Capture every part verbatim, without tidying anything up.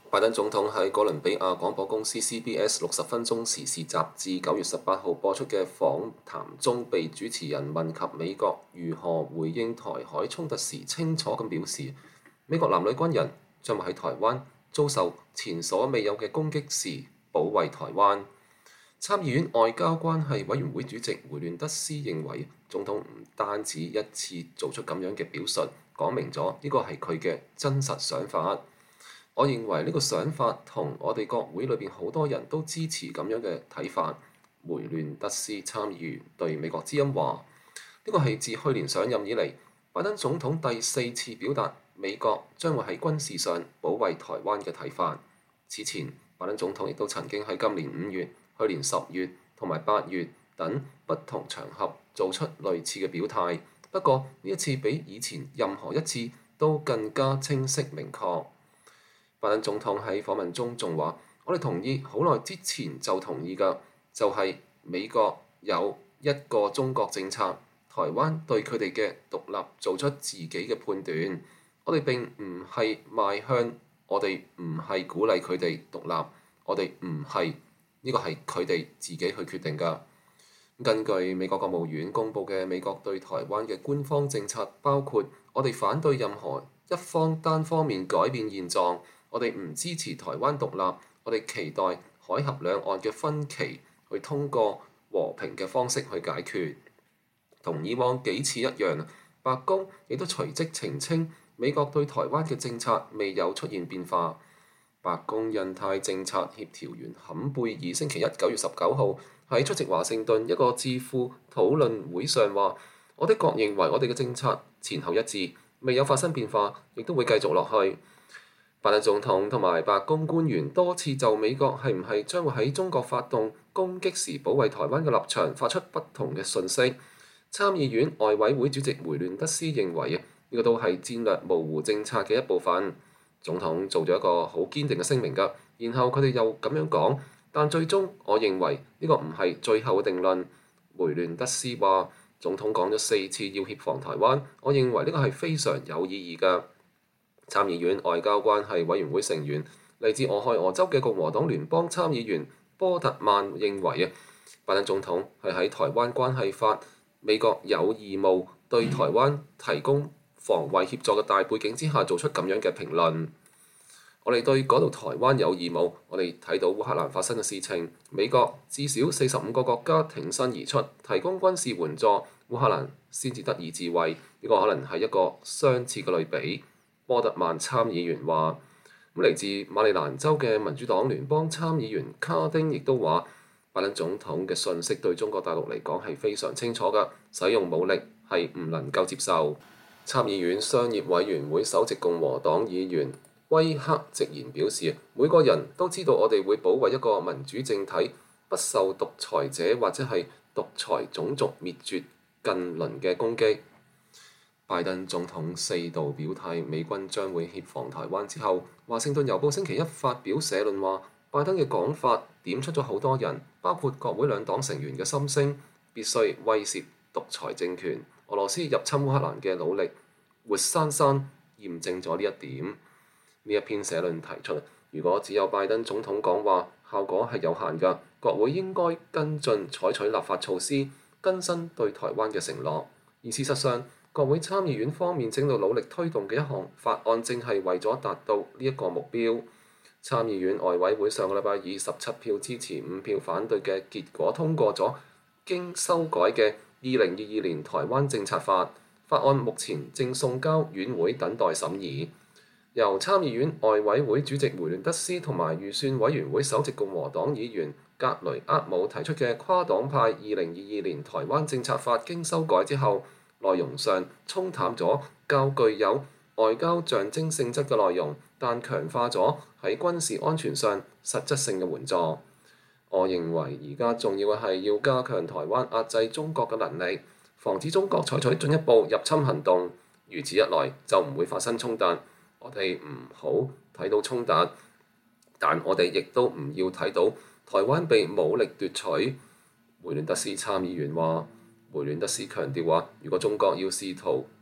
拜登總統喺哥倫比亞廣播公司 C B S 六十分鐘時事雜誌九月十八號播出嘅訪談中，被主持人問及美國如何回應台海衝突時，清楚咁表示，美國男女軍人將會喺台灣遭受前所未有嘅攻擊時保衛台灣。參議院外交關係委員會主席梅亂德斯認為，總統唔單止一次做出咁樣嘅表述，講明咗呢個係佢嘅真實想法。我認為呢個想法同我哋國會裏邊好多人都支持咁樣嘅睇法。梅亂德斯參議員對美國之音話：呢個係自去年上任以嚟，拜登總統第四次表達美國將會喺軍事上保衛台灣嘅睇法。此前，拜登總統亦都曾經喺今年五月、去年十月同埋八月等不同場合做出類似嘅表態，不過呢一次比以前任何一次都更加清晰明確。拜登總統喺訪問中仲話：我哋同意好耐之前就同意㗎，就係美國有一個中國政策，台灣對佢哋嘅獨立做出自己嘅判斷。我哋並唔係邁向，我哋唔係鼓勵佢哋獨立，我哋唔係，呢個係佢哋自己去決定㗎。根據美國國務院公佈嘅美國對台灣嘅官方政策，包括我哋反對任何一方單方面改變現狀。我哋唔支持台灣獨立，我哋期待海峽兩岸嘅分歧去通過和平嘅方式去解決。同以往幾次一樣，白宮亦都隨即澄清美國對台灣嘅政策未有出現變化。白宮印太政策協調員坎貝爾星期一九月十九號喺出席華盛頓一個智庫討論會上話：我的確認為我哋嘅政策前後一致，未有發生變化，亦都會繼續落去。拜登總統同埋白宮官員多次就美國係唔係將會喺中國發動攻擊時保衛台灣嘅立場發出不同嘅訊息。參議院外委會主席梅亂德斯認為啊，呢個都係戰略模糊政策嘅一部分。總統做咗一個好堅定嘅聲明㗎，然後佢哋又咁樣講，但最終我認為呢個唔係最後嘅定論。梅亂德斯話：總統講咗四次要協防台灣，我認為呢個係非常有意義㗎。參議院外交關係委員會成員嚟自俄亥俄州嘅共和黨聯邦參議員波特曼認為啊，拜登總統係喺台灣關係法美國有義務對台灣提供防衛協助嘅大背景之下做出咁樣嘅評論。我哋對嗰度台灣有義務，我哋睇到烏克蘭發生嘅事情，美國至少四十五個國家挺身而出，提供軍事援助，烏克蘭先至得以自衛。呢個可能係一個相似嘅類比。波特曼參議員話：咁嚟自馬里蘭州嘅民主黨聯邦參議員卡丁亦都話，拜登總統嘅訊息對中國大陸嚟講係非常清楚㗎，使用武力係唔能夠接受。參議院商業委員會首席共和黨議員威克直言表示：每個人都知道我哋會保衛一個民主政體不受獨裁者或者係獨裁種族滅絕近鄰嘅攻擊。拜登總統四度表態美軍將會協防台灣之後，華盛頓郵報星期一發表社論話，拜登嘅講法點出咗好多人，包括國會兩黨成員嘅心聲，必須威懾獨裁政權。俄羅斯入侵烏克蘭嘅努力，活生生驗證咗呢一點。呢一篇社論提出，如果只有拜登總統講話，效果係有限㗎，國會應該跟進採取立法措施，更新對台灣嘅承諾。而事實上，國會參議院方面正在努力推動嘅一項法案，正係為咗達到呢一個目標。參議院外委會上個禮拜以十七票支持、五票反對嘅結果通過咗經修改嘅二零二二年台灣政策法。法案目前正送交院會等待審議。由參議院外委會主席梅亂德斯同埋預算委員會首席共和黨議員格雷厄姆提出嘅跨黨派二零二二年台灣政策法經修改之後，內容上沖淡咗較具有外交象徵性質嘅內容，但強化咗喺軍事安全上實質性嘅援助。我認為而家重要嘅係要加強台灣壓制中國嘅能力，防止中國採取進一步入侵行動。如此一來就唔會發生衝突。我哋唔好睇到衝突，但我哋亦都唔要睇到台灣被武力奪取。梅亂德斯參議員話。梅亂德斯強調話：如果中國要試圖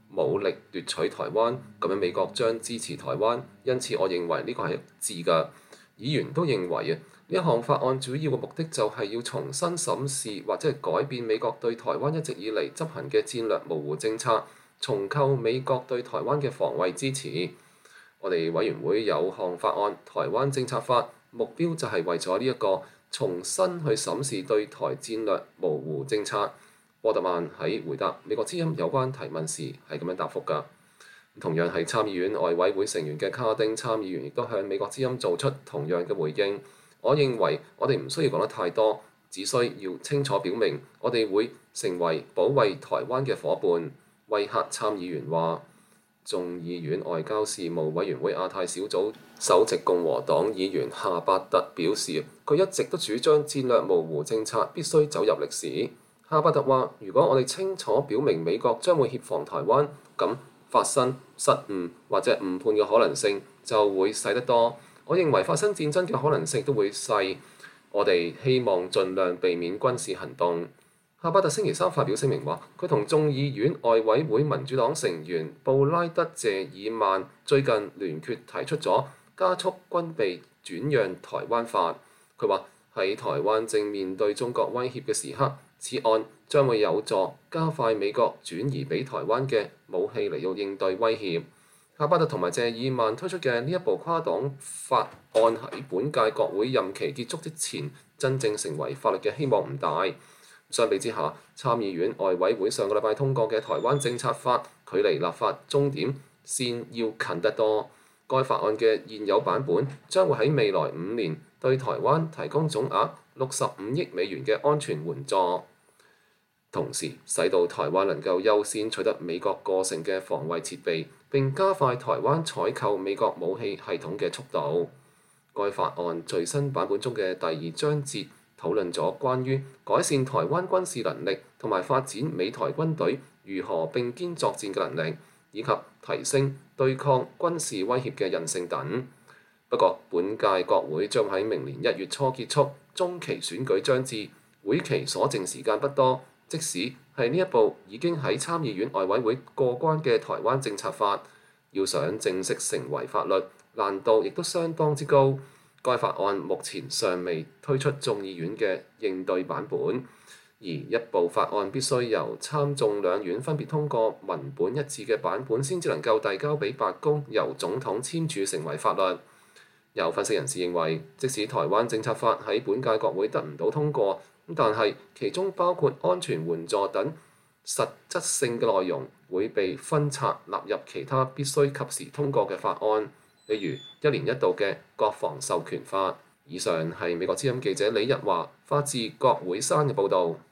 武力奪取台灣，咁樣美國將支持台灣。因此，我認為呢個係一致㗎。議員都認為啊，呢一項法案主要嘅目的就係要重新審視或者係改變美國對台灣一直以嚟執行嘅戰略模糊政策，重構美國對台灣嘅防衛支持。我哋委員會有項法案《台灣政策法》，目標就係為咗呢一個重新去審視對台戰略模糊政策。波特曼喺回答美國之音有關提問時係咁樣答覆㗎。同樣係參議院外委會成員嘅卡丁參議員亦都向美國之音做出同樣嘅回應。我認為我哋唔需要講得太多，只需要清楚表明我哋會成為保衛台灣嘅伙伴。威克參議員話，眾議院外交事務委員會亞太小組首席共和黨議員夏伯特表示，佢一直都主張戰略模糊政策必須走入歷史。夏伯特話，如果我哋清楚表明美國將會協防台灣，咁發生失誤或者誤判嘅可能性就會細得多。我認為發生戰爭嘅可能性都會細。我哋希望盡量避免軍事行動。夏伯特星期三發表聲明話，佢同眾議院外委會民主黨成員布拉德謝爾曼最近聯決提出咗加速軍備轉讓台灣法。佢話喺台灣正面對中國威脅嘅時刻，此案將會有助加快美國轉移俾台灣嘅武器嚟到應對威脅。夏伯特同埋謝爾曼推出嘅呢一部跨黨法案喺本屆國會任期結束之前真正成為法律嘅希望唔大。相比之下，參議院外委會上個禮拜通過嘅台灣政策法，距離立法終點線要近得多。該法案嘅現有版本將會喺未來五年對台灣提供總額六十五億美元嘅安全援助，同時使到台灣能夠優先取得美國過剩嘅防衛設備，並加快台灣採購美國武器系統嘅速度。該法案最新版本中嘅第二章節討論咗關於改善台灣軍事能力同埋發展美台軍隊如何並肩作戰嘅能力，以及提升對抗軍事威脅嘅韌性等。不過，本屆國會將喺明年一月初結束，中期選舉將至，會期所剩時間不多。即使係呢一部已經喺參議院外委會過關嘅台灣政策法，要想正式成為法律，難度亦都相當之高。該法案目前尚未推出眾議院嘅應對版本，而一部法案必須由參眾兩院分別通過文本一致嘅版本，先至能夠遞交俾白宮由總統簽署成為法律。有分析人士認為，即使台灣政策法喺本屆國會得唔到通過，但係其中包括安全援助等實質性嘅內容會被分拆納入其他必須及時通過嘅法案，例如一年一度嘅國防授權法。以上係美國之音記者李日華發自國會山嘅報導。